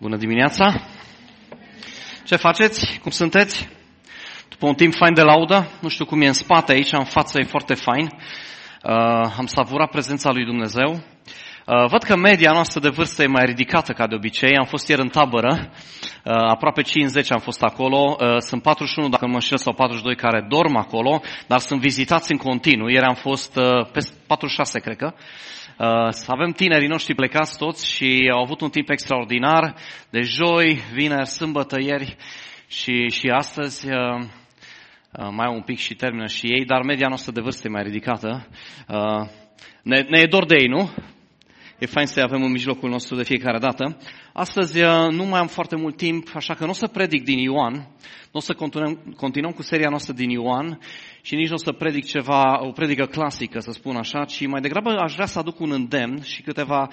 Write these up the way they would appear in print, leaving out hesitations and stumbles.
Bună dimineața! Ce faceți? Cum sunteți? După un timp fain de laudă, nu știu cum e în spate aici, în față e foarte fain. Am savurat prezența lui Dumnezeu. Văd că media noastră de vârstă e mai ridicată ca de obicei. Am fost ieri în tabără, aproape 50 am fost acolo. Sunt 41, dacă nu mă înșel, sau 42 care dorm acolo, dar sunt vizitați în continuu. Ieri am fost peste 46, cred că. Avem tinerii noștri plecați toți și au avut un timp extraordinar de joi, vineri, sâmbătă, ieri și astăzi. Mai au un pic și termină și ei, dar media noastră de vârstă e mai ridicată. Ne e dor de ei, nu? E fain să-i avem în mijlocul nostru de fiecare dată. Astăzi nu mai am foarte mult timp, așa că nu o să predic din Ioan, nu o să continuăm cu seria noastră din Ioan și nici nu o să predic o predică clasică, să spun așa, ci mai degrabă aș vrea să aduc un îndemn și câteva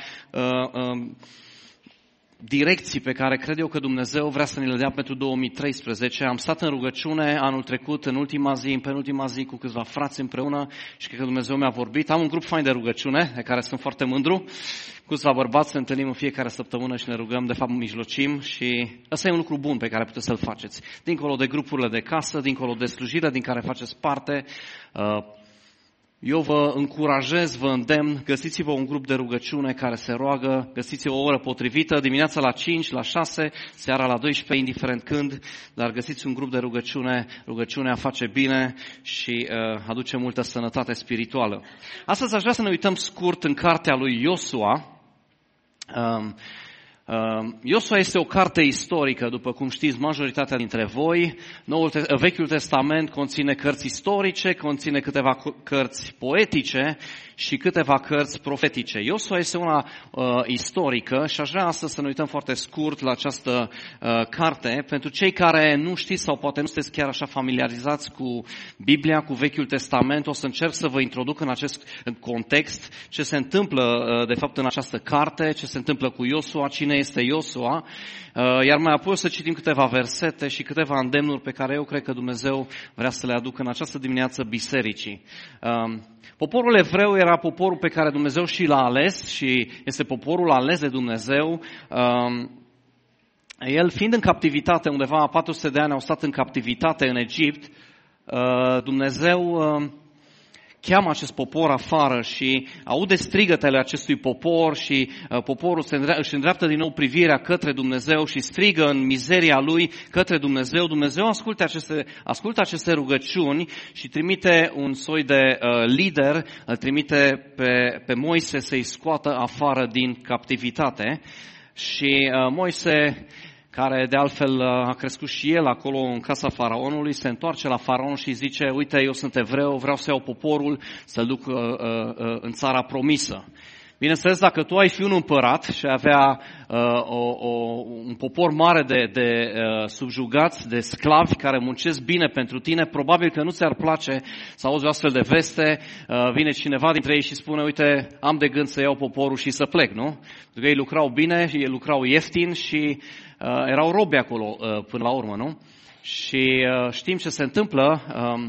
direcții pe care cred eu că Dumnezeu vrea să ne le dea pentru 2013. Am stat în rugăciune anul trecut, în penultima zi, cu câțiva frați împreună și cred că Dumnezeu mi-a vorbit. Am un grup fain de rugăciune, de care sunt foarte mândru. Câțiva bărbați ne întâlnim în fiecare săptămână și ne rugăm, de fapt mijlocim și ăsta e un lucru bun pe care puteți să-l faceți. Dincolo de grupurile de casă, dincolo de slujirea din care faceți parte, eu vă încurajez, vă îndemn, găsiți-vă un grup de rugăciune care se roagă, găsiți o oră potrivită, dimineața la 5, la 6, seara la 12, indiferent când, dar găsiți un grup de rugăciune, rugăciunea face bine și aduce multă sănătate spirituală. Astăzi aș vrea să ne uităm scurt în cartea lui Iosua. Iosua este o carte istorică, după cum știți majoritatea dintre voi. Vechiul Testament conține cărți istorice, conține câteva cărți poetice și câteva cărți profetice. Iosua este una istorică și aș vrea astăzi să ne uităm foarte scurt la această carte. Pentru cei care nu știți sau poate nu sunteți chiar așa familiarizați cu Biblia, cu Vechiul Testament, o să încerc să vă introduc în acest context ce se întâmplă de fapt în această carte, ce se întâmplă cu Iosua, cine este Iosua, iar mai apoi o să citim câteva versete și câteva îndemnuri pe care eu cred că Dumnezeu vrea să le aducă în această dimineață bisericii. Poporul evreu era poporul pe care Dumnezeu și l-a ales și este poporul ales de Dumnezeu. El fiind în captivitate, undeva 400 de ani au stat în captivitate în Egipt, Dumnezeu cheamă acest popor afară și aude strigătele acestui popor și poporul își îndreaptă din nou privirea către Dumnezeu și strigă în mizeria lui către Dumnezeu. Dumnezeu ascultă aceste rugăciuni și trimite un soi de lider, îl trimite pe Moise să-i scoată afară din captivitate. Și Moise, care de altfel a crescut și el acolo în casa faraonului, se întoarce la faraon și zice: uite, eu sunt evreu, vreau să iau poporul să-l duc în țara promisă. Bineînțeles, dacă tu ai fi un împărat și ai avea un popor mare de subjugați, de sclavi care muncesc bine pentru tine, probabil că nu ți-ar place să auzi o astfel de veste. Vine cineva dintre ei și spune: uite, am de gând să iau poporul și să plec, nu? Pentru că ei lucrau bine, ei lucrau ieftin și erau robi acolo până la urmă, nu? Și știm ce se întâmplă.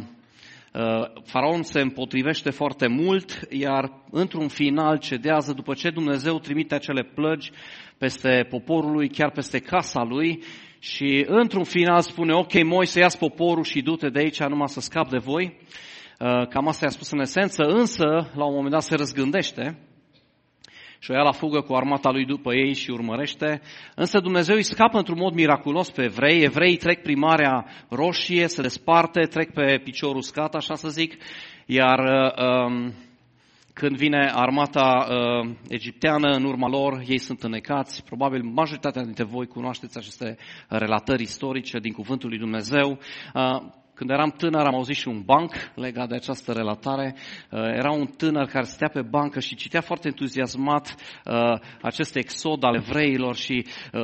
Faraon se împotrivește foarte mult, iar într-un final cedează după ce Dumnezeu trimite acele plăgi peste poporul lui, chiar peste casa lui și într-un final spune: ok, Moise, ia-ți poporul și du-te de aici numai să scap de voi. Cam asta i-a spus în esență, însă la un moment dat se răzgândește și o ia la fugă cu armata lui după ei și urmărește. Însă Dumnezeu îi scapă într-un mod miraculos pe evrei. Evreii trec prin Marea Roșie, se desparte, trec pe picior uscat, așa să zic, iar când vine armata egipteană în urma lor, ei sunt înecați. Probabil majoritatea dintre voi cunoașteți aceste relatări istorice din Cuvântul lui Dumnezeu. Când eram tânăr am auzit și un banc legat de această relatare. Era un tânăr care stătea pe bancă și citea foarte entuziasmat acest exod al evreilor și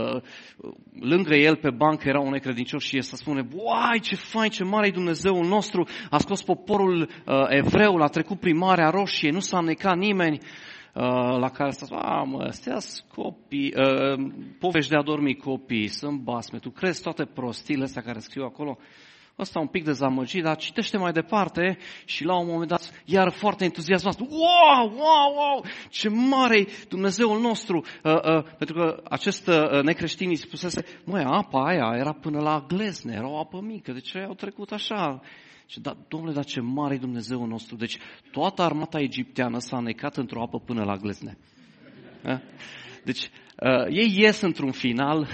lângă el pe bancă era un necredincios și el să spune: uai, ce fain, ce mare e Dumnezeul nostru, a scos poporul evreu, l-a trecut prin Marea Roșie, nu s-a necat nimeni. La care astea copii, povești de a dormi copii, sunt basme, tu crezi toate prostiile astea care scriu acolo? Ăsta un pic dezamăgit, dar citește mai departe și la un moment dat, iar foarte entuziasmat. Wow, ce mare e Dumnezeul nostru! Pentru că acest necreștin îi spusese, apa aia era până la glezne, era o apă mică, de ce au trecut așa? Și Domnule, dar ce mare e Dumnezeul nostru! Deci toată armata egipteană s-a necat într-o apă până la glezne. Deci ei ies într-un final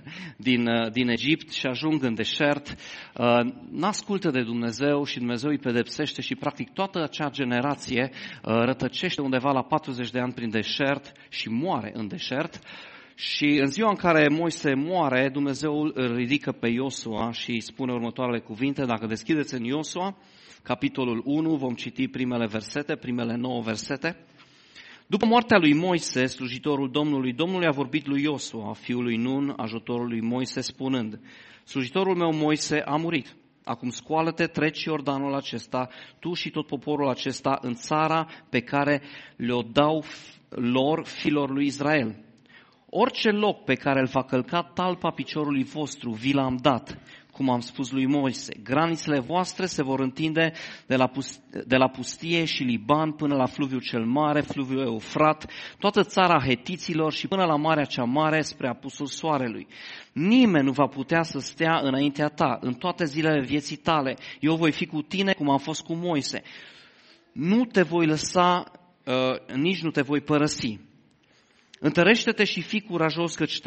din Egipt și ajung în deșert, n-ascultă de Dumnezeu și Dumnezeu îi pedepsește și practic toată acea generație rătăcește undeva la 40 de ani prin deșert și moare în deșert. Și în ziua în care Moise moare, Dumnezeu îl ridică pe Iosua și îi spune următoarele cuvinte. Dacă deschideți în Iosua, capitolul 1, vom citi primele 9 versete. După moartea lui Moise, slujitorul Domnului, Domnul a vorbit lui Iosua, fiului Nun, ajutorul lui Moise, spunând: slujitorul meu Moise a murit. Acum scoală-te, treci Iordanul acesta, tu și tot poporul acesta, în țara pe care le-o dau lor, fiilor lui Israel. Orice loc pe care îl va călca talpa piciorului vostru, vi l-am dat, cum am spus lui Moise. Granițele voastre se vor întinde de la pustie și Liban până la fluviul cel mare, fluviul Eufrat, toată țara hetiților și până la Marea cea Mare spre apusul soarelui. Nimeni nu va putea să stea înaintea ta în toate zilele vieții tale. Eu voi fi cu tine cum am fost cu Moise. Nu te voi lăsa, nici nu te voi părăsi. Întărește-te și fii curajos, căci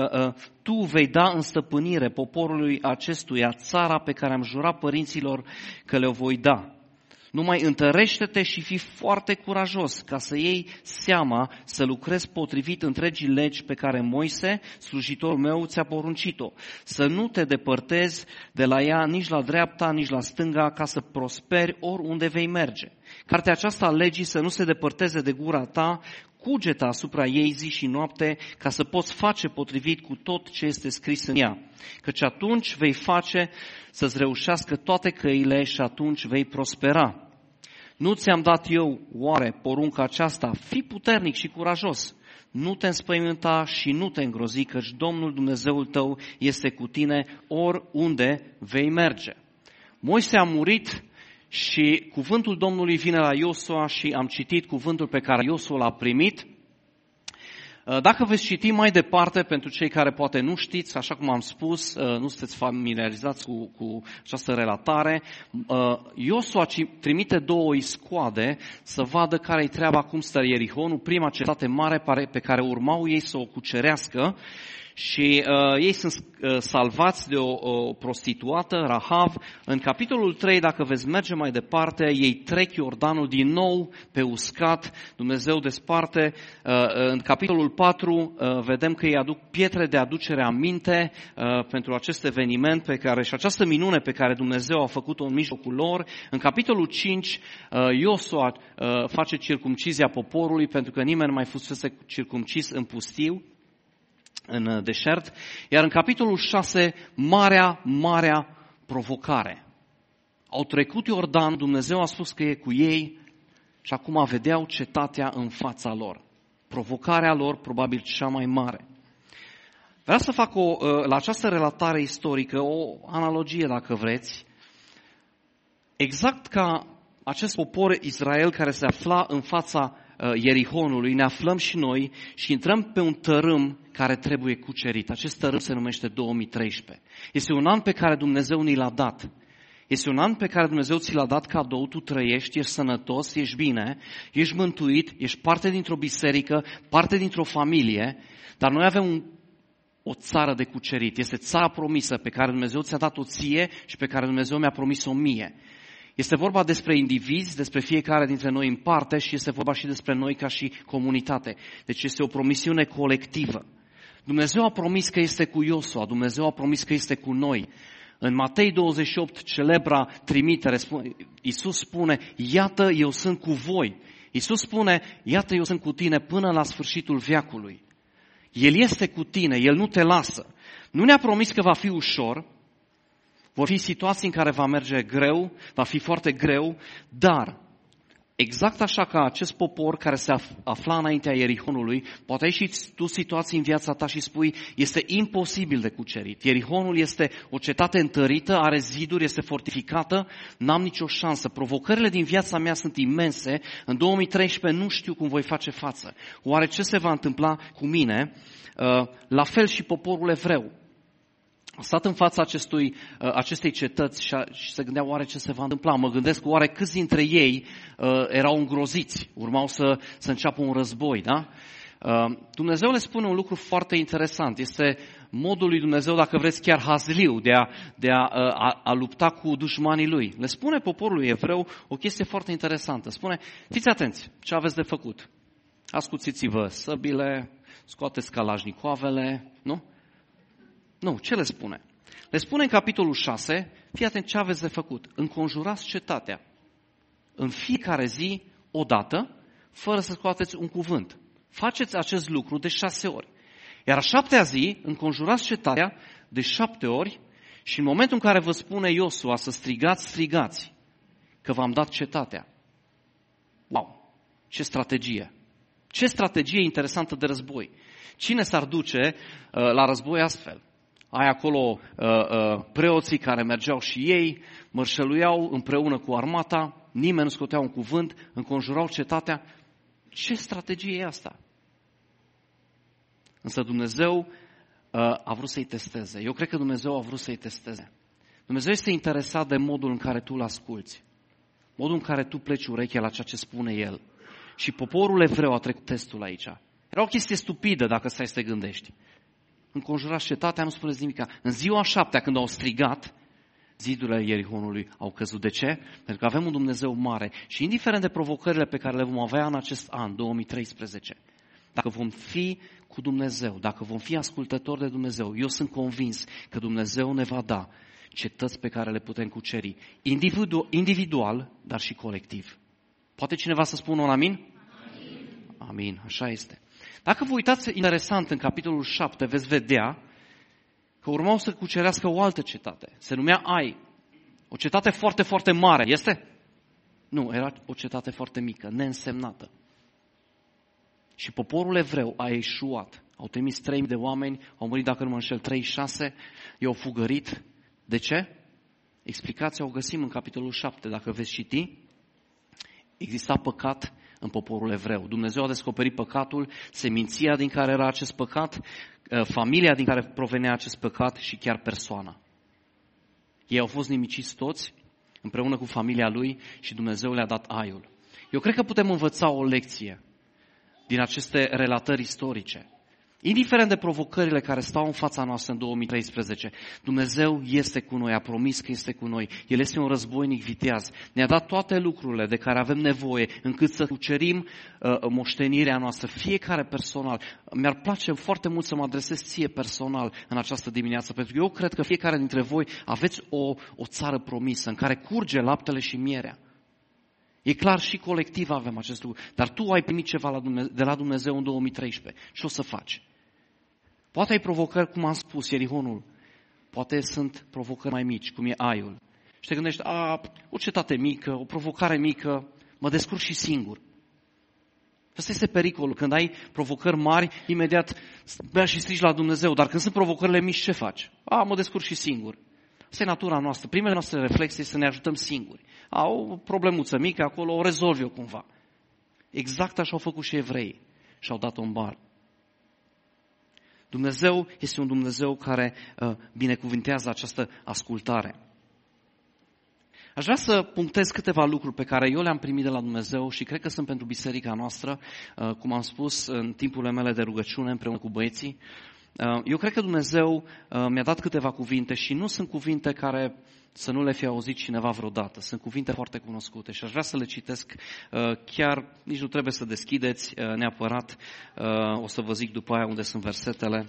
tu vei da în stăpânire poporului acestuia țara pe care am jurat părinților că le-o voi da. Numai întărește-te și fii foarte curajos ca să iei seama să lucrezi potrivit întregii legi pe care Moise, slujitorul meu, ți-a poruncit-o. Să nu te depărtezi de la ea nici la dreapta, nici la stânga, ca să prosperi oriunde vei merge. Cartea aceasta a legii să nu se depărteze de gura ta, cugeta asupra ei zi și noapte, ca să poți face potrivit cu tot ce este scris în ea. Căci atunci vei face să-ți reușească toate căile și atunci vei prospera. Nu ți-am dat eu oare porunca aceasta? Fii puternic și curajos. Nu te înspăimânta și nu te îngrozi, căci Domnul Dumnezeul tău este cu tine oriunde vei merge. Moise a murit și cuvântul Domnului vine la Iosua și am citit cuvântul pe care Iosua l-a primit. Dacă veți citi mai departe, pentru cei care poate nu știți, așa cum am spus, nu sunteți familiarizați cu această relatare, Iosua trimite 2 iscoade să vadă care-i treaba, cum stă Ierihonul, prima cetate mare pe care urmau ei să o cucerească. Și ei sunt salvați de o prostituată, Rahav. În capitolul 3, dacă veți merge mai departe, ei trec Iordanul din nou pe uscat, Dumnezeu desparte. În capitolul 4 vedem că ei aduc pietre de aducere aminte pentru acest eveniment și această minune pe care Dumnezeu a făcut-o în mijlocul lor. În capitolul 5, Iosua face circumcizia poporului, pentru că nimeni nu mai fusese circumcis în pustiu, în deșert, iar în capitolul 6, marea provocare. Au trecut Iordan, Dumnezeu a spus că e cu ei și acum vedeau cetatea în fața lor. Provocarea lor probabil cea mai mare. Vreau să fac la această relatare istorică o analogie, dacă vreți. Exact ca acest popor Israel care se afla în fața Ierihonului, ne aflăm și noi și intrăm pe un tărâm care trebuie cucerit. Acest tărâm se numește 2013. Este un an pe care Dumnezeu ni l-a dat. Este un an pe care Dumnezeu ți l-a dat cadou, tu trăiești, ești sănătos, ești bine, ești mântuit, ești parte dintr-o biserică, parte dintr-o familie, dar noi avem o țară de cucerit. Este țara promisă pe care Dumnezeu ți-a dat-o ție și pe care Dumnezeu mi-a promis-o mie. Este vorba despre indivizi, despre fiecare dintre noi în parte și este vorba și despre noi ca și comunitate. Deci este o promisiune colectivă. Dumnezeu a promis că este cu Iosua, Dumnezeu a promis că este cu noi. În Matei 28, celebra trimitere, Iisus spune, iată, eu sunt cu voi. Iisus spune, iată, eu sunt cu tine până la sfârșitul veacului. El este cu tine, El nu te lasă. Nu ne-a promis că va fi ușor, vor fi situații în care va merge greu, va fi foarte greu, dar exact așa ca acest popor care se afla înaintea Ierihonului, poate ai și tu situații în viața ta și spui, este imposibil de cucerit. Ierihonul este o cetate întărită, are ziduri, este fortificată, n-am nicio șansă. Provocările din viața mea sunt imense, în 2013 nu știu cum voi face față. Oare ce se va întâmpla cu mine? La fel și poporul evreu. A stat în fața acestei cetăți și se gândea oare ce se va întâmpla. Mă gândesc oare câți dintre ei erau îngroziți, urmau să înceapă un război, da? Dumnezeu le spune un lucru foarte interesant. Este modul lui Dumnezeu, dacă vreți, chiar hazliu, de a lupta cu dușmanii lui. Le spune poporului evreu o chestie foarte interesantă. Spune, fiți atenți, ce aveți de făcut? Ascuțiți-vă săbile, scoateți kalashnikovele, nu? Nu, ce le spune? Le spune în capitolul 6, fii atent ce aveți de făcut. Înconjurați cetatea în fiecare zi, odată, fără să scoateți un cuvânt. Faceți acest lucru de 6 ori. Iar a 7-a zi, înconjurați cetatea de 7 ori și în momentul în care vă spune Iosua să strigați, că v-am dat cetatea. Wow! Ce strategie! Ce strategie interesantă de război! Cine s-ar duce la război astfel? Ai acolo preoții care mergeau și ei, mărșăluiau împreună cu armata, nimeni nu scotea un cuvânt, înconjurau cetatea. Ce strategie e asta? Însă Dumnezeu a vrut să-i testeze. Eu cred că Dumnezeu a vrut să-i testeze. Dumnezeu este interesat de modul în care tu îl asculți, modul în care tu pleci urechea la ceea ce spune El. Și poporul evreu a trecut testul aici. Era o chestie stupidă dacă stai să te gândești. Înconjurați cetatea, nu spuneți nimic. În ziua 7-a, când au strigat, zidurile Ierihonului au căzut. De ce? Pentru că avem un Dumnezeu mare și indiferent de provocările pe care le vom avea în acest an, 2013, dacă vom fi cu Dumnezeu, dacă vom fi ascultători de Dumnezeu, eu sunt convins că Dumnezeu ne va da cetăți pe care le putem cuceri, individual, dar și colectiv. Poate cineva să spună un amin? Amin, așa este. Dacă vă uitați interesant în capitolul 7, veți vedea că urmau să cucerească o altă cetate. Se numea Ai. O cetate foarte, foarte mare. Este? Nu, era o cetate foarte mică, neînsemnată. Și poporul evreu a eșuat. Au trimis 3.000 de oameni, au murit, dacă nu mă înșel, 36, i-au fugărit. De ce? Explicația o găsim în capitolul 7, dacă veți citi. Exista păcat în poporul evreu. Dumnezeu a descoperit păcatul, seminția din care era acest păcat, familia din care provenea acest păcat și chiar persoana. Ei au fost nimiciți toți împreună cu familia lui și Dumnezeu le-a dat aiul. Eu cred că putem învăța o lecție din aceste relatări istorice. Indiferent de provocările care stau în fața noastră în 2013, Dumnezeu este cu noi, a promis că este cu noi. El este un războinic viteaz. Ne-a dat toate lucrurile de care avem nevoie încât să cucerim moștenirea noastră, fiecare personal. Mi-ar place foarte mult să mă adresez ție personal în această dimineață, pentru că eu cred că fiecare dintre voi aveți o țară promisă în care curge laptele și mierea. E clar, și colectiv avem acest lucru, dar tu ai primit ceva de la Dumnezeu în 2013. Ce o să faci? Poate ai provocări, cum am spus, Ierihonul. Poate sunt provocări mai mici, cum e Aiul. Și te gândești, o cetate mică, o provocare mică, mă descurc și singur. Asta este pericolul. Când ai provocări mari, imediat mergi și strigi la Dumnezeu. Dar când sunt provocările mici, ce faci? Mă descurc și singur. Asta e natura noastră. Primele noastre reflexe este să ne ajutăm singuri. O problemuță mică acolo, o rezolv eu cumva. Exact așa au făcut și evreii. Și-au dat-o în bar. Dumnezeu este un Dumnezeu care binecuvintează această ascultare. Aș vrea să punctez câteva lucruri pe care eu le-am primit de la Dumnezeu și cred că sunt pentru biserica noastră, cum am spus în timpurile mele de rugăciune împreună cu băieții. Eu cred că Dumnezeu mi-a dat câteva cuvinte și nu sunt cuvinte care să nu le fi auzit cineva vreodată. Sunt cuvinte foarte cunoscute și aș vrea să le citesc chiar, nici nu trebuie să deschideți neapărat, o să vă zic după aia unde sunt versetele.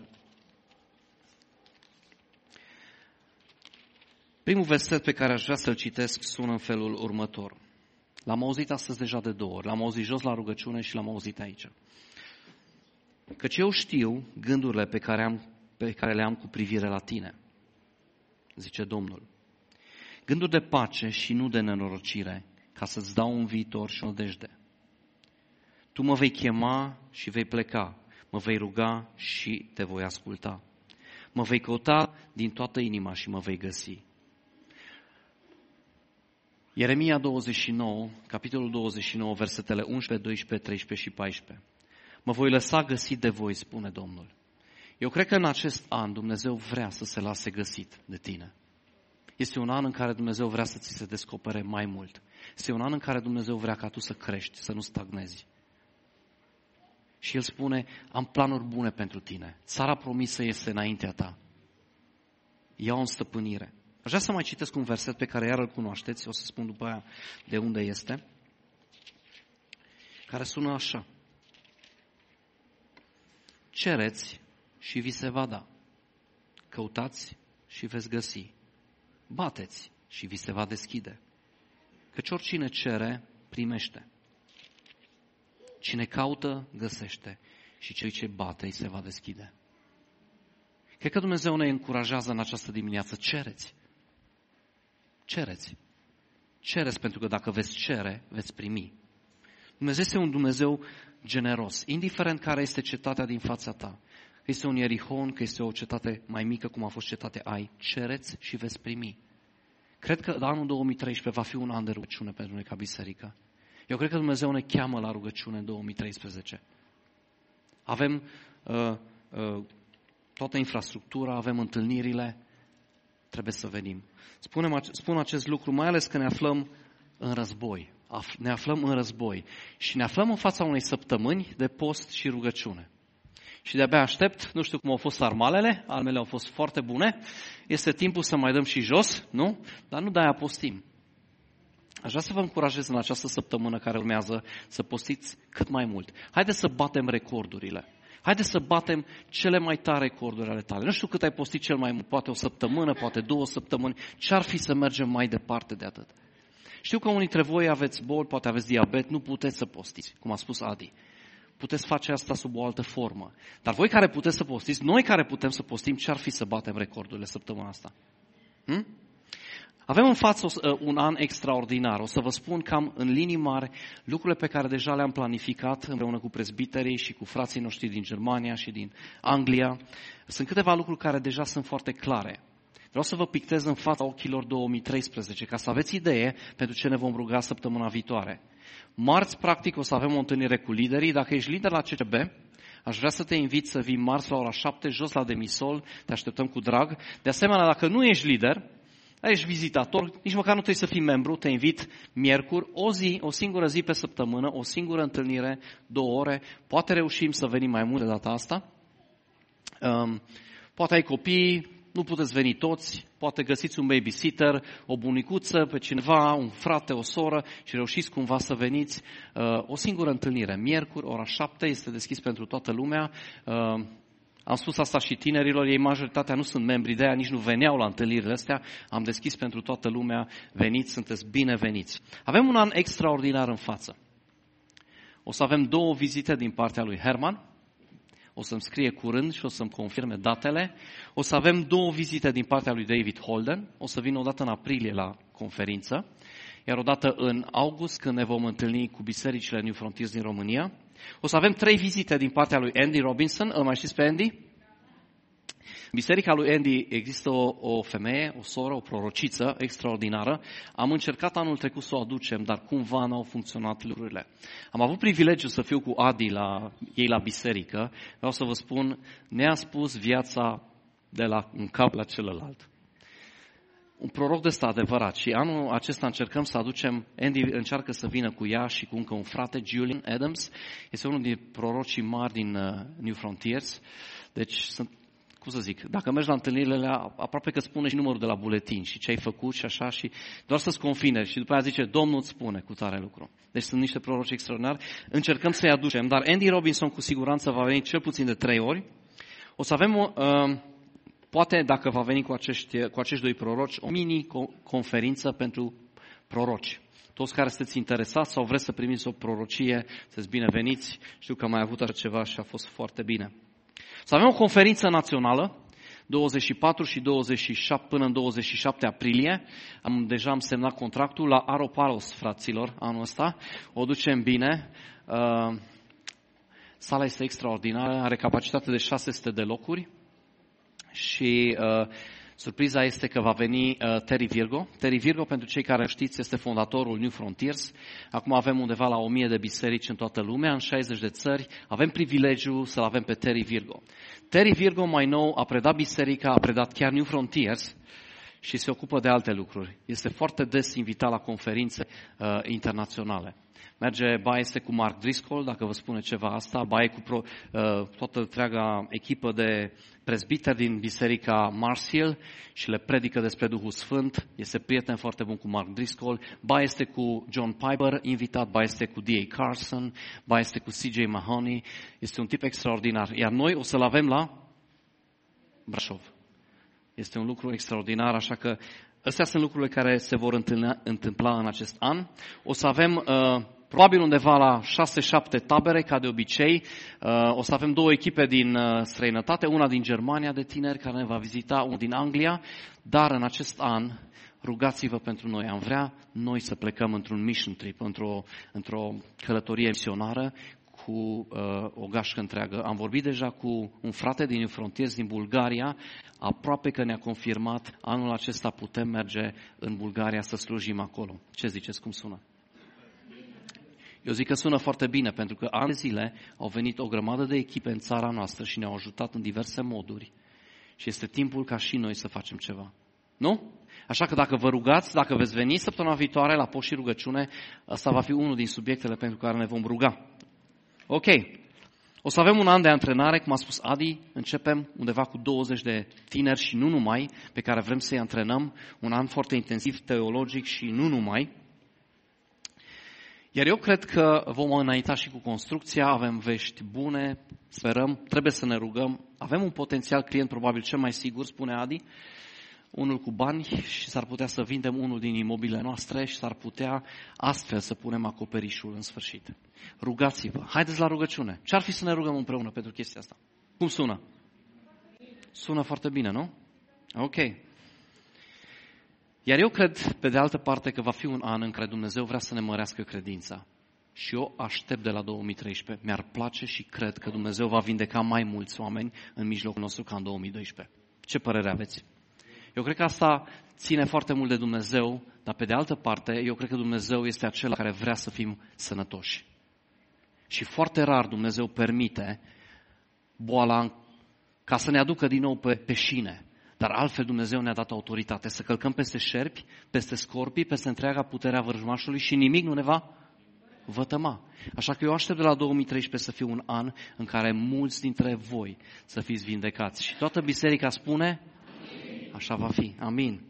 Primul verset pe care aș vrea să-l citesc sună în felul următor. L-am auzit astăzi deja de 2 ori, l-am auzit jos la rugăciune și l-am auzit aici. Căci eu știu gândurile pe care le am cu privire la tine, zice Domnul. Gânduri de pace și nu de nenorocire, ca să-ți dau un viitor și o nădejde. Tu mă vei chema și vei pleca, mă vei ruga și te voi asculta. Mă vei căuta din toată inima și mă vei găsi. Ieremia 29, capitolul 29, versetele 11, 12, 13 și 14. Mă voi lăsa găsit de voi, spune Domnul. Eu cred că în acest an Dumnezeu vrea să se lase găsit de tine. Este un an în care Dumnezeu vrea să ți se descopere mai mult. Este un an în care Dumnezeu vrea ca tu să crești, să nu stagnezi. Și El spune, am planuri bune pentru tine. Țara promisă este înaintea ta. Ia-o în stăpânire. Aș vrea să mai citesc un verset pe care iar îl cunoașteți, o să spun după aia de unde este, care sună așa. Cereți și vi se va da. Căutați și veți găsi. Bateți și vi se va deschide. Căci oricine cere, primește. Cine caută, găsește. Și cel ce bate, îi se va deschide. Cred că Dumnezeu ne încurajează în această dimineață. Cereți. Cereți. Cereți pentru că dacă veți cere, veți primi. Dumnezeu este un Dumnezeu generos, indiferent care este cetatea din fața ta. Că este un Ierihon, că este o cetate mai mică, cum a fost cetatea Ai. Cereți și veți primi. Cred că anul 2013 va fi un an de rugăciune pentru noi ca biserică. Eu cred că Dumnezeu ne cheamă la rugăciune în 2013. Avem toată infrastructura, avem întâlnirile, trebuie să venim. Spun acest lucru, mai ales că ne aflăm în război. Ne aflăm în război și ne aflăm în fața unei săptămâni de post și rugăciune. Și de-abia aștept, nu știu cum au fost sarmalele, ale mele au fost foarte bune, este timpul să mai dăm și jos, nu? Dar nu de-aia postim. Aș vrea să vă încurajez în această săptămână care urmează să postiți cât mai mult. Haideți să batem recordurile. Haideți să batem cele mai tare recorduri ale tale. Nu știu cât ai postit cel mai mult, poate o săptămână, poate 2 săptămâni. Ce-ar fi să mergem mai departe de atât? Știu că unii dintre voi aveți boli, poate aveți diabet, nu puteți să postiți, cum a spus Adi. Puteți face asta sub o altă formă. Dar voi care puteți să postiți, noi care putem să postim, ce-ar fi să batem recordurile săptămâna asta? Avem în față un an extraordinar. O să vă spun cam în linii mari lucrurile pe care deja le-am planificat împreună cu prezbiterii și cu frații noștri din Germania și din Anglia. Sunt câteva lucruri care deja sunt foarte clare. Vreau să vă pictez în fața ochilor 2013, ca să aveți idee pentru ce ne vom ruga săptămâna viitoare. Marți, practic, o să avem o întâlnire cu liderii. Dacă ești lider la CCB, aș vrea să te invit să vii marți la ora 7, jos la Demisol, te așteptăm cu drag. De asemenea, dacă nu ești lider, ești vizitator, nici măcar nu trebuie să fii membru, te invit miercuri, o singură zi pe săptămână, o singură întâlnire, 2 ore. Poate reușim să venim mai mult de data asta. Poate ai copii, nu puteți veni toți, poate găsiți un babysitter, o bunicuță, pe cineva, un frate, o soră și reușiți cumva să veniți. O singură întâlnire, miercuri, ora 7, este deschis pentru toată lumea. Am spus asta și tinerilor, ei majoritatea nu sunt membri de aia, nici nu veneau la întâlnirile astea. Am deschis pentru toată lumea, veniți, sunteți bineveniți. Avem un an extraordinar în față. O să avem 2 vizite din partea lui Herman. O să-mi scrie curând și o să-mi confirme datele. O să avem 2 vizite din partea lui David Holden. O să vină odată în aprilie la conferință, iar odată în august, când ne vom întâlni cu bisericile New Frontiers din România. O să avem 3 vizite din partea lui Andy Robinson. Îl mai știți pe Andy? În biserica lui Andy există o femeie, o soră, o prorociță extraordinară. Am încercat anul trecut să o aducem, dar cumva n-au funcționat lucrurile. Am avut privilegiul să fiu cu Adi la ei la biserică. Vreau să vă spun, ne-a spus viața de la un cap la celălalt. Un proroc de ăsta adevărat. Și anul acesta încercăm să aducem, Andy încearcă să vină cu ea și cu încă un frate, Julian Adams. Este unul din prorocii mari din New Frontiers. Deci sunt, cum să zic, dacă mergi la întâlnirile alea, aproape că spune și numărul de la buletin și ce ai făcut și așa, și doar să-ți confine. Și după aia zice, Domnul îți spune cu tare lucru. Deci sunt niște proroci extraordinari. Încercăm să-i aducem. Dar Andy Robinson cu siguranță va veni cel puțin de 3 ori. O să avem poate, dacă va veni cu acești 2 proroci, o mini-conferință pentru proroci. Toți care sunteți interesați sau vreți să primiți o prorocie, sunteți bineveniți. Știu că am mai avut așa ceva și a fost foarte bine. Să avem o conferință națională, 24 și 27 până în 27 aprilie. Deja am semnat contractul la Aroparos, fraților, anul ăsta. O ducem bine. Sala este extraordinară, are capacitate de 600 de locuri și surpriza este că va veni Terry Virgo. Terry Virgo, pentru cei care știți, este fondatorul New Frontiers. Acum avem undeva la 1000 de biserici în toată lumea, în 60 de țări. Avem privilegiul să-l avem pe Terry Virgo. Terry Virgo, mai nou, a predat biserica, a predat chiar New Frontiers și se ocupă de alte lucruri. Este foarte des invitat la conferințe internaționale. Merge, ba este cu Mark Driscoll, dacă vă spune ceva asta, ba e cu toată întreaga echipă de prezbiteri din biserica Mars Hill și le predică despre Duhul Sfânt. Este prieten foarte bun cu Mark Driscoll. Ba este cu John Piper invitat, ba este cu D.A. Carson, ba este cu C.J. Mahoney. Este un tip extraordinar. Iar noi o să-l avem la Brașov. Este un lucru extraordinar, așa că astea sunt lucrurile care se vor întâmpla în acest an. O să avem probabil undeva la 6-7 tabere, ca de obicei. O să avem 2 echipe din străinătate, una din Germania de tineri care ne va vizita, una din Anglia, dar în acest an rugați-vă pentru noi. Am vrea noi să plecăm într-un mission trip, într-o călătorie misionară cu o gașcă întreagă. Am vorbit deja cu un frate din Frontiers din Bulgaria, aproape că ne-a confirmat anul acesta putem merge în Bulgaria să slujim acolo. Ce ziceți, cum sună? Eu zic că sună foarte bine, pentru că ani de zile au venit o grămadă de echipe în țara noastră și ne-au ajutat în diverse moduri. Și este timpul ca și noi să facem ceva. Nu? Așa că dacă vă rugați, dacă veți veni săptămâna viitoare la post și rugăciune, ăsta va fi unul din subiectele pentru care ne vom ruga. Ok. O să avem un an de antrenare, cum a spus Adi, începem undeva cu 20 de tineri și nu numai, pe care vrem să-i antrenăm, un an foarte intensiv, teologic și nu numai. Iar eu cred că vom înainta și cu construcția, avem vești bune, sperăm, trebuie să ne rugăm, avem un potențial client probabil cel mai sigur, spune Adi, unul cu bani și s-ar putea să vindem unul din imobilele noastre și s-ar putea astfel să punem acoperișul în sfârșit. Rugați-vă, haideți la rugăciune. Ce-ar fi să ne rugăm împreună pentru chestia asta? Cum sună? Sună foarte bine, nu? Ok. Iar eu cred, pe de altă parte, că va fi un an în care Dumnezeu vrea să ne mărească credința. Și eu aștept de la 2013. Mi-ar place și cred că Dumnezeu va vindeca mai mulți oameni în mijlocul nostru ca în 2012. Ce părere aveți? Eu cred că asta ține foarte mult de Dumnezeu, dar pe de altă parte, eu cred că Dumnezeu este acela care vrea să fim sănătoși. Și foarte rar Dumnezeu permite boala ca să ne aducă din nou pe șine. Dar altfel Dumnezeu ne-a dat autoritate să călcăm peste șerpi, peste scorpii, peste întreaga puterea vrăjmașului și nimic nu ne va vătăma. Așa că eu aștept de la 2013 să fie un an în care mulți dintre voi să fiți vindecați. Și toată biserica spune, așa va fi. Amin.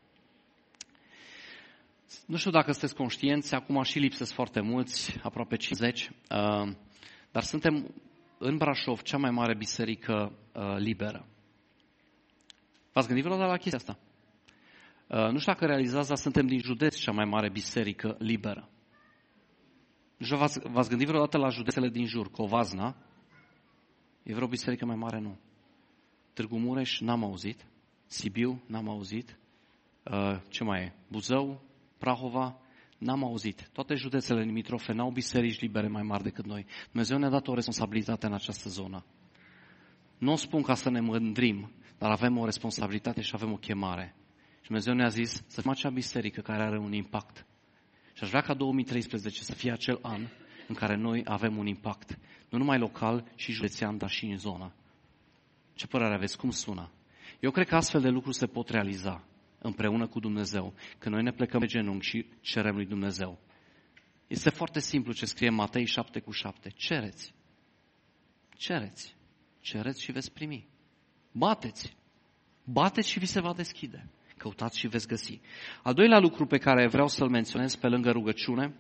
Nu știu dacă sunteți conștienți, acum și lipsesc foarte mulți, aproape 50, dar suntem în Brașov cea mai mare biserică liberă. V-ați gândit vreodată la chestia asta? Nu știu dacă realizați, dar suntem din județ cea mai mare biserică liberă. Nu știu, v-ați gândit vreodată la județele din jur? Covazna? E vreo biserică mai mare? Nu. Târgu Mureș? N-am auzit. Sibiu? N-am auzit. Ce mai e? Buzău? Prahova? N-am auzit. Toate județele limitrofe n-au biserici libere mai mari decât noi. Dumnezeu ne-a dat o responsabilitate în această zonă. Nu o spun ca să ne mândrim, dar avem o responsabilitate și avem o chemare. Și Dumnezeu ne-a zis să fim acea biserică care are un impact. Și aș vrea ca 2013 să fie acel an în care noi avem un impact. Nu numai local și județean, dar și în zonă. Ce părere aveți? Cum sună? Eu cred că astfel de lucruri se pot realiza împreună cu Dumnezeu. Când noi ne plecăm pe genunchi și cerem lui Dumnezeu. Este foarte simplu ce scrie Matei 7:7. Cereți. Cereți. Cereți și veți primi. Bateți. Bateți și vi se va deschide. Căutați și veți găsi. Al doilea lucru pe care vreau să-l menționez pe lângă rugăciune,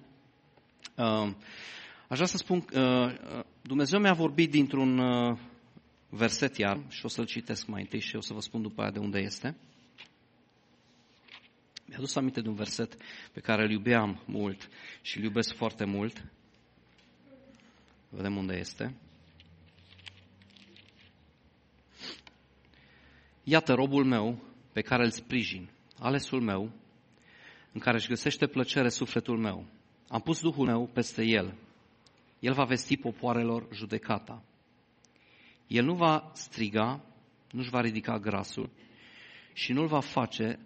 aș vrea să spun, Dumnezeu mi-a vorbit dintr-un verset iar și o să-l citesc mai întâi și o să vă spun după aia de unde este. Mi-a adus aminte de un verset pe care îl iubeam mult și îl iubesc foarte mult. Vedem unde este. iată robul meu pe care îl sprijin, alesul meu, în care își găsește plăcere sufletul meu. Am pus Duhul meu peste el. El va vesti popoarelor judecata. El nu va striga, nu-și va ridica glasul și nu-l va face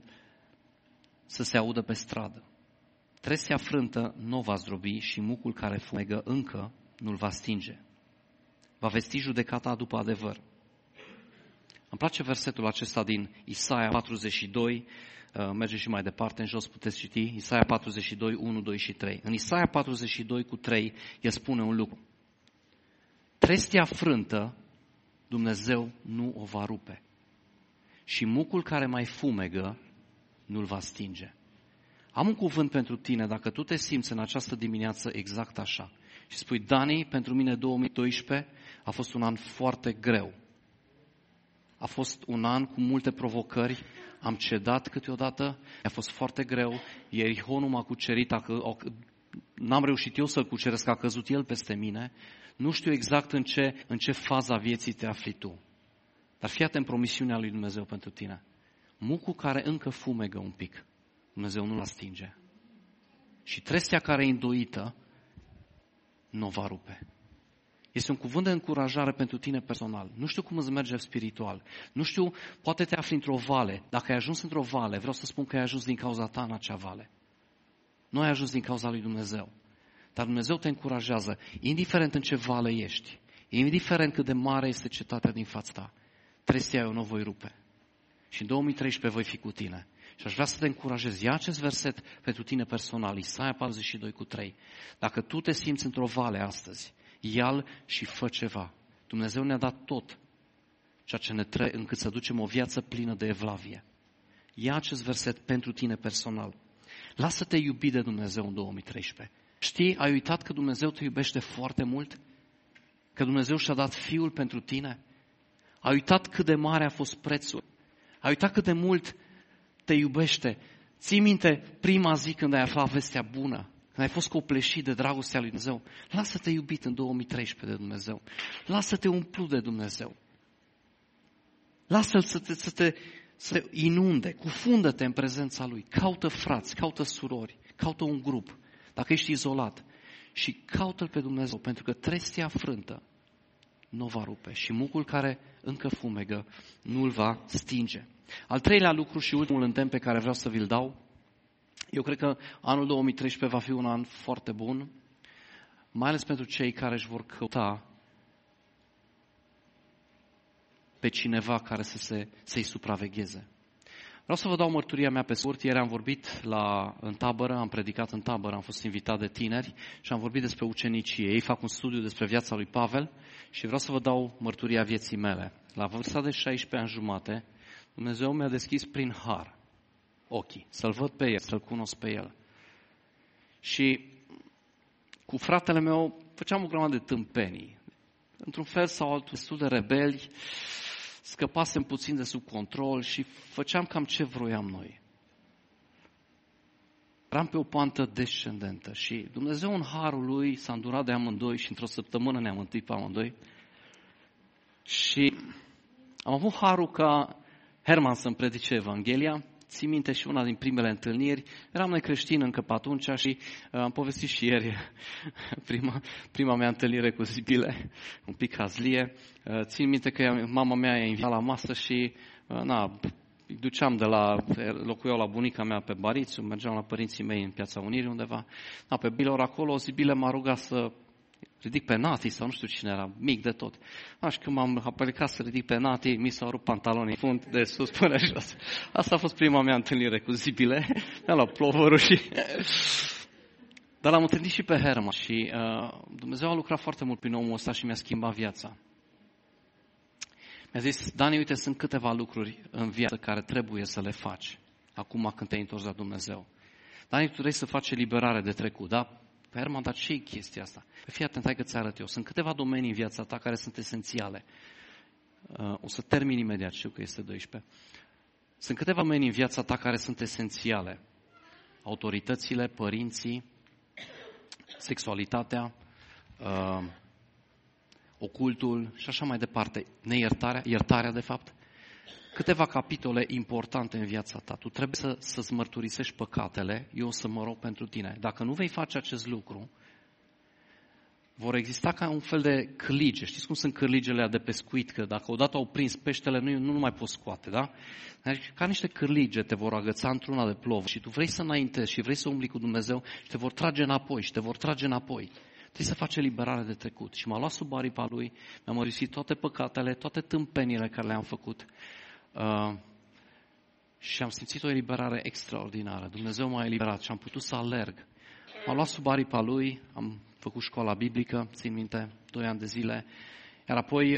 să se audă pe stradă. Trestia frântă nu o va zdrobi și mucul care fumegă încă nu-l va stinge. Va vesti judecata după adevăr. Îmi place versetul acesta din Isaia 42, merge și mai departe, în jos puteți citi, Isaia 42, 1, 2 și 3. În Isaia 42 cu 3, el spune un lucru. Trestia frântă, Dumnezeu nu o va rupe. Și mucul care mai fumegă, nu-l va stinge. Am un cuvânt pentru tine, dacă tu te simți în această dimineață exact așa. Și spui, Dani, pentru mine 2012 a fost un an foarte greu. A fost un an cu multe provocări, am cedat câteodată, a fost foarte greu, Ierihonul m-a cucerit, n-am reușit eu să-l cuceresc, a căzut el peste mine. Nu știu exact în ce fază a vieții te afli tu. Dar fii atent promisiunea lui Dumnezeu pentru tine. Mucul care încă fumegă un pic, Dumnezeu nu-l stinge. Și trestia care e îndoită, nu o va rupe. Este un cuvânt de încurajare pentru tine personal. Nu știu cum îți merge spiritual. Nu știu, poate te afli într-o vale. Dacă ai ajuns într-o vale, vreau să spun că ai ajuns din cauza ta în acea vale. Nu ai ajuns din cauza lui Dumnezeu. Dar Dumnezeu te încurajează, indiferent în ce vale ești, indiferent cât de mare este cetatea din fața ta, trestia eu nu o voi rupe. Și în 2013 voi fi cu tine. Și aș vrea să te încurajez. Ia acest verset pentru tine personal, Isaia 42 cu 3. Dacă tu te simți într-o vale astăzi, ia-l și fă ceva. Dumnezeu ne-a dat tot ceea ce ne trebuie încât să ducem o viață plină de evlavie. Ia acest verset pentru tine personal. Lasă-te iubi de Dumnezeu în 2013. Știi, ai uitat că Dumnezeu te iubește foarte mult? Că Dumnezeu și-a dat Fiul pentru tine? Ai uitat cât de mare a fost prețul? Ai uitat cât de mult te iubește? Ții minte prima zi când ai aflat vestea bună? Când ai fost copleșit de dragostea lui Dumnezeu? Lasă-te iubit în 2013 de Dumnezeu. Lasă-te umplu de Dumnezeu. Lasă-L să te inunde, cufundă-te în prezența Lui. Caută frați, caută surori, caută un grup. Dacă ești izolat și caută-L pe Dumnezeu, pentru că trestia frântă nu va rupe și mucul care încă fumegă nu-l va stinge. Al treilea lucru și ultimul îndemn pe care vreau să vi-l dau, eu cred că anul 2013 va fi un an foarte bun, mai ales pentru cei care își vor căuta pe cineva care să-i supravegheze. Vreau să vă dau mărturia mea pe scurt. Ieri am vorbit în tabără, am predicat în tabără, am fost invitat de tineri și am vorbit despre ucenicii. Ei fac un studiu despre viața lui Pavel și vreau să vă dau mărturia vieții mele. La vârsta de 16 ani jumate, Dumnezeu mi-a deschis prin har ochii, să-L văd pe El, să-L cunosc pe El. Și cu fratele meu făceam o grămadă de tâmpenii. Într-un fel sau altul, destul de rebeli, scăpasem puțin de sub control și făceam cam ce vroiam noi. Eram pe o pantă descendentă și Dumnezeu în harul Lui s-a îndurat de amândoi și într-o săptămână ne-am mântuit pe amândoi. Și am avut harul ca Herman să-mi predice Evanghelia. Țin minte și una din primele întâlniri. Eram necreștin încă pe atunci și am povestit și ieri prima mea întâlnire cu Zibile, un pic hazlie. Țin minte că mama mea i-a invitat la masă și îi duceam locuiau la bunica mea pe Barițu, mergeam la părinții mei în Piața Unirii undeva. Pe bilor acolo, Zibile m-a rugat să ridic pe Nati sau nu știu cine era, mic de tot. Și când m-am aplicat să ridic pe Nati, mi s-au rupt pantalonii fund de sus până jos. Asta a fost prima mea întâlnire cu Zibile. Mi-am luat plovărul și... Dar l-am întâlnit și pe Herman și Dumnezeu a lucrat foarte mult prin omul ăsta și mi-a schimbat viața. Mi-a zis, Dani, uite, sunt câteva lucruri în viață care trebuie să le faci acum când te-ai întors la Dumnezeu. Dani, tu trebuie să faci eliberare de trecut, da? Herman, dar ce e chestia asta? Fii atent, hai că ți arăt eu. Sunt câteva domenii în viața ta care sunt esențiale. O să termin imediat, știu că este 12. Sunt câteva domenii în viața ta care sunt esențiale. Autoritățile, părinții, sexualitatea, ocultul și așa mai departe. Iertarea de fapt. câteva capitole importante în viața ta. Tu trebuie să-ți mărturisești păcatele, eu o să mă rog pentru tine. Dacă nu vei face acest lucru, vor exista ca un fel de cârlige. Știți cum sunt cârligele de pescuit? Că dacă odată au prins peștele, nu mai poți scoate, da? Deci, ca niște cârlige te vor agăța într-una de plovă și tu vrei să înaintezi și vrei să umbli cu Dumnezeu și te vor trage înapoi și te vor trage înapoi. Trebuie să faci eliberare de trecut. Și m-a luat sub aripa Lui, mi-a mărturisit toate păcatele, toate tâmpenile care le-am făcut. Și am simțit o eliberare extraordinară. Dumnezeu m-a eliberat și am putut să alerg. M-a luat sub aripa Lui, am făcut școala biblică, țin minte, 2 ani de zile. Iar apoi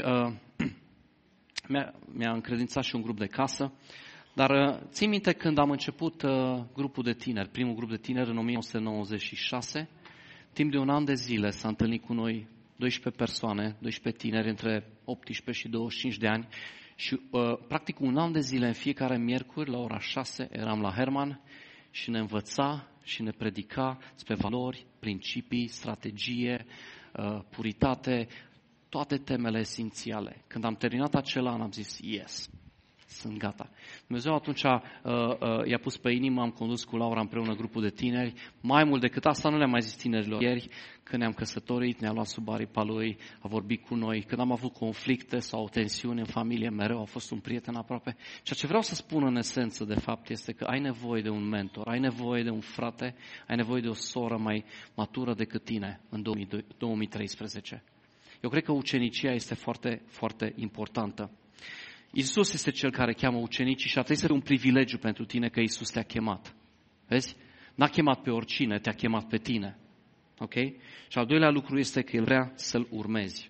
mi-a încredințat și un grup de casă. Dar țin minte când am început grupul de tineri, primul grup de tineri în 1996, timp de un an de zile s-a întâlnit cu noi 12 persoane, 12 tineri între 18 și 25 de ani și practic un an de zile în fiecare miercuri la ora 6 eram la Herman și ne învăța și ne predica despre valori, principii, strategie, puritate, toate temele esențiale. Când am terminat acel an am zis, yes, sunt gata. Dumnezeu atunci i-a pus pe inimă, am condus cu Laura împreună grupul de tineri. Mai mult decât asta nu le-am mai zis tinerilor ieri, când ne-am căsătorit, ne-a luat sub aripa Lui, a vorbit cu noi. Când am avut conflicte sau tensiuni în familie, mereu a fost un prieten aproape. Ceea ce vreau să spun în esență, de fapt, este că ai nevoie de un mentor, ai nevoie de un frate, ai nevoie de o soră mai matură decât tine în 2013. Eu cred că ucenicia este foarte, foarte importantă. Iisus este Cel care cheamă ucenicii și ar trebui să fie un privilegiu pentru tine că Iisus te-a chemat. Vezi? N-a chemat pe oricine, te-a chemat pe tine. Ok? Și al doilea lucru este că El vrea să-L urmezi.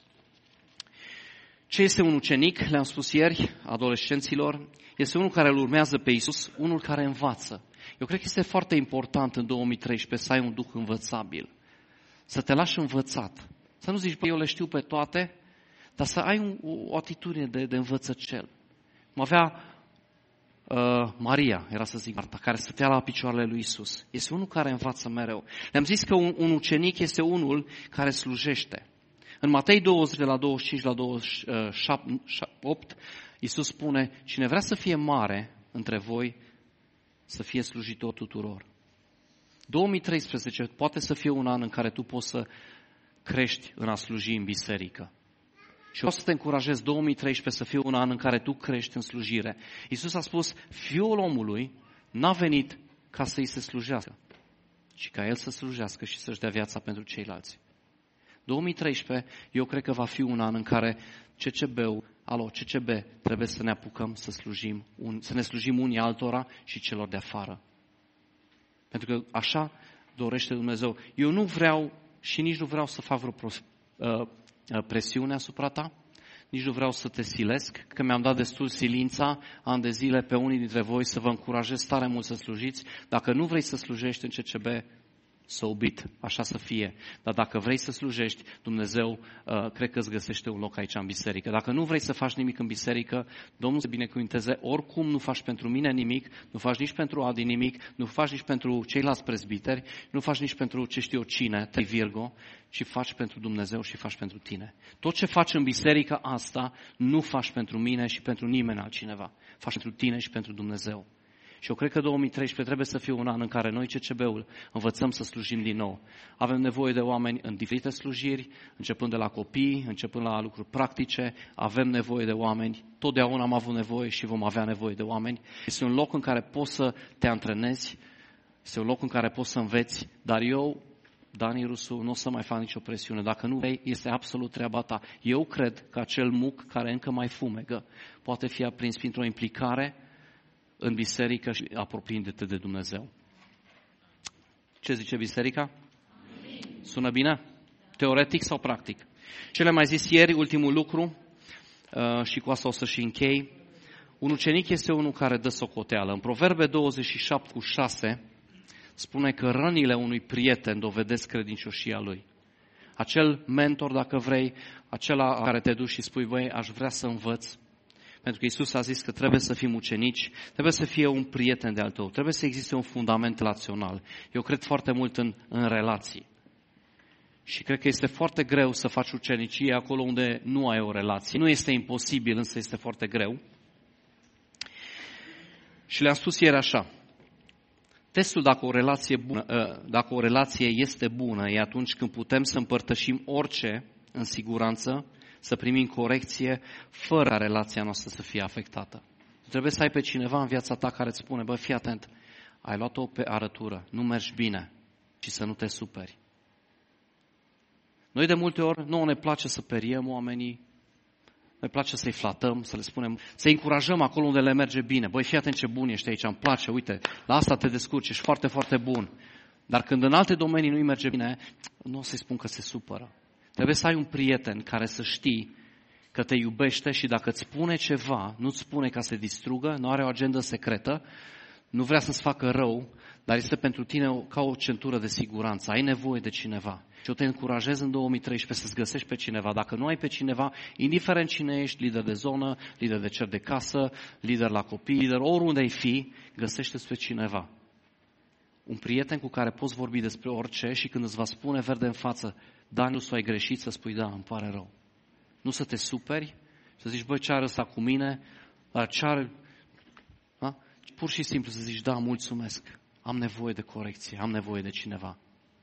Ce este un ucenic? Le-am spus ieri adolescenților. Este unul care îl urmează pe Iisus, unul care învață. Eu cred că este foarte important în 2013 să ai un duh învățabil. Să te lași învățat. Să nu zici, eu le știu pe toate, dar să ai o atitudine de învățăcel. Mă avea Maria, era să zic Marta, care stătea la picioarele lui Isus. Este unul care învață mereu. Le-am zis că un ucenic este unul care slujește. În Matei 20, de la 25 la 28, Isus spune, cine vrea să fie mare între voi, să fie slujitor tuturor. 2013 poate să fie un an în care tu poți să crești în a sluji în biserică. Și vreau să te încurajez 2013 să fie un an în care tu crești în slujire. Iisus a spus, Fiul omului n-a venit ca să-i se slujească, ci ca El să slujească și să-și dea viața pentru ceilalți. 2013, eu cred că va fi un an în care CCB, trebuie să ne apucăm să ne slujim unii altora și celor de afară. Pentru că așa dorește Dumnezeu. Eu nu vreau și nici nu vreau să fac vreo presiune asupra ta, nici nu vreau să te silesc, că mi-am dat destul silința ani de zile pe unii dintre voi să vă încurajez tare mult să slujiți. Dacă nu vrei să slujești în CCB, so be it, așa să fie. Dar dacă vrei să slujești, Dumnezeu cred că îți găsește un loc aici în biserică. Dacă nu vrei să faci nimic în biserică, Domnul să binecuvânteze, oricum nu faci pentru mine nimic, nu faci nici pentru Adi nimic, nu faci nici pentru ceilalți prezbiteri, nu faci nici pentru ce știu eu cine, te Virgo, ci faci pentru Dumnezeu și faci pentru tine. Tot ce faci în biserică asta, nu faci pentru mine și pentru nimeni altcineva. Faci pentru tine și pentru Dumnezeu. Și eu cred că 2013 trebuie să fie un an în care noi, CCB-ul, învățăm să slujim din nou. Avem nevoie de oameni în diferite slujiri, începând de la copii, începând la lucruri practice, avem nevoie de oameni, totdeauna am avut nevoie și vom avea nevoie de oameni. Este un loc în care poți să te antrenezi, este un loc în care poți să înveți, dar eu, Dani Rusu, nu o să mai fac nicio presiune. Dacă nu vrei, este absolut treaba ta. Eu cred că acel muc care încă mai fumegă poate fi aprins printr-o implicare în biserică și apropiindu-te de Dumnezeu. Ce zice biserica? Sună bine? Teoretic sau practic? Ce le-am mai zis ieri, ultimul lucru, și cu asta o să și închei. Un ucenic este unul care dă socoteală. În Proverbe 27:6 spune că rănile unui prieten dovedesc credincioșia lui. Acel mentor, dacă vrei, acela care te duci și spui, băi, aș vrea să învăț. Pentru că Iisus a zis că trebuie să fim ucenici, trebuie să fie un prieten de-al tău, trebuie să existe un fundament relațional. Eu cred foarte mult în relații. Și cred că este foarte greu să faci ucenicie acolo unde nu ai o relație. Nu este imposibil, însă este foarte greu. Și le-am spus ieri așa. Testul dacă o relație este bună, e atunci când putem să împărtășim orice în siguranță, să primim corecție, fără ca relația noastră să fie afectată. Trebuie să ai pe cineva în viața ta care îți spune, bă, fii atent, ai luat-o pe arătură, nu mergi bine și să nu te superi. Noi de multe ori nu ne place să periem oamenii, ne place să-i flatăm, să le spunem, să-i încurajăm acolo unde le merge bine. Băi, fii atent ce bun ești aici, îmi place, uite, la asta te descurci, ești foarte, foarte bun. Dar când în alte domenii nu-i merge bine, nu o să-i spun că se supără. Trebuie să ai un prieten care să știi că te iubește și dacă îți spune ceva, nu-ți spune ca să te distrugă, nu are o agendă secretă, nu vrea să-ți facă rău, dar este pentru tine ca o centură de siguranță. Ai nevoie de cineva. Și eu te încurajez în 2013 să-ți găsești pe cineva. Dacă nu ai pe cineva, indiferent cine ești, lider de zonă, lider de cer de casă, lider la copii, lider oriunde ai fi, găsește-ți pe cineva. Un prieten cu care poți vorbi despre orice și când îți va spune verde în față, Daniel, s-o ai greșit, să spui, da, îmi pare rău. Nu să te superi, să zici, băi, ce are ăsta cu mine, dar ce are... Da? Pur și simplu să zici, da, mulțumesc, am nevoie de corecție, am nevoie de cineva.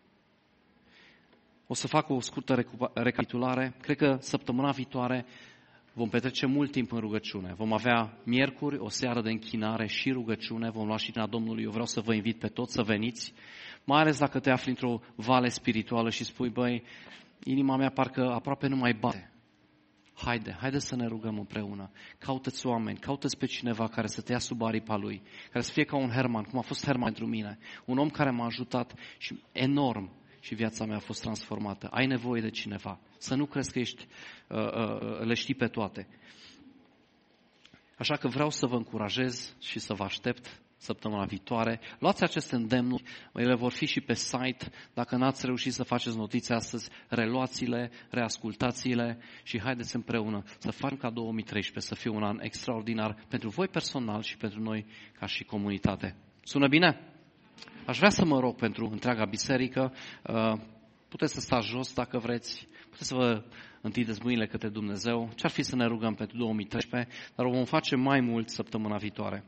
O să fac o scurtă recapitulare. Cred că săptămâna viitoare vom petrece mult timp în rugăciune. Vom avea miercuri, o seară de închinare și rugăciune. Vom lua și cina Domnului. Eu vreau să vă invit pe toți să veniți, mai ales dacă te afli într-o vale spirituală și spui, băi, inima mea parcă aproape nu mai bate. Haide să ne rugăm împreună. Caută-ți oameni, caută-ți pe cineva care să te ia sub aripa lui, care să fie ca un Herman, cum a fost Herman pentru mine. Un om care m-a ajutat și enorm și viața mea a fost transformată. Ai nevoie de cineva. Să nu crezi că le știi pe toate. Așa că vreau să vă încurajez și să vă aștept săptămâna viitoare. Luați aceste îndemnuri, ele vor fi și pe site. Dacă n-ați reușit să faceți notițe astăzi, reluați-le, reascultați-le și haideți împreună să facem ca 2013 să fie un an extraordinar pentru voi personal și pentru noi ca și comunitate. Sună bine? Aș vrea să mă rog pentru întreaga biserică. Puteți să stați jos dacă vreți, puteți să vă întindeți mâinile către Dumnezeu. Ce-ar fi să ne rugăm pentru 2013, dar o vom face mai mult săptămâna viitoare.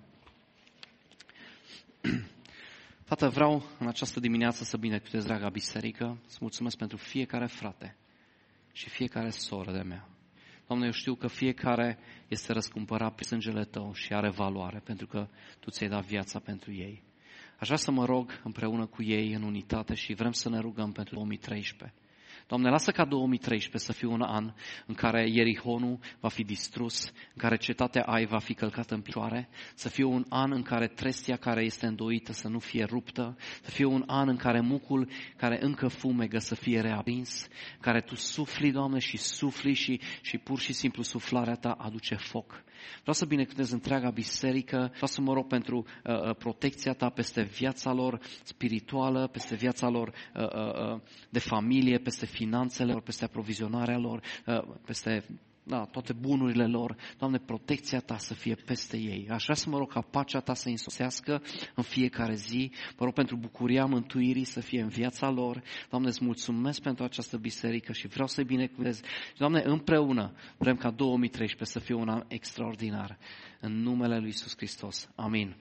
Tată, vreau în această dimineață să binecuvântez întreaga biserică, să mulțumesc pentru fiecare frate și fiecare soră de mea. Doamne, eu știu că fiecare este răscumpărat prin sângele Tău și are valoare, pentru că Tu ți-ai dat viața pentru ei. Aș vrea să mă rog împreună cu ei în unitate și vrem să ne rugăm pentru 2013. Doamne, lasă ca 2013 să fie un an în care Ierihonul va fi distrus, în care cetatea Ai va fi călcată în picioare, să fie un an în care trestia care este îndoită să nu fie ruptă, să fie un an în care mucul care încă fumegă să fie reaprins, în care Tu sufli, Doamne, și sufli și pur și simplu suflarea Ta aduce foc. Vreau să binecuvântez întreaga biserică, vreau să mă rog pentru protecția Ta peste viața lor spirituală, peste viața lor de familie, peste finanțele lor, peste aprovizionarea lor, peste toate bunurile lor. Doamne, protecția Ta să fie peste ei. Aș vrea să mă rog ca pacea Ta să însoțească în fiecare zi. Mă rog pentru bucuria mântuirii să fie în viața lor. Doamne, îți mulțumesc pentru această biserică și vreau să-i binecuvântez. Doamne, împreună vrem ca 2013 să fie un an extraordinar. În numele Lui Iisus Hristos. Amin.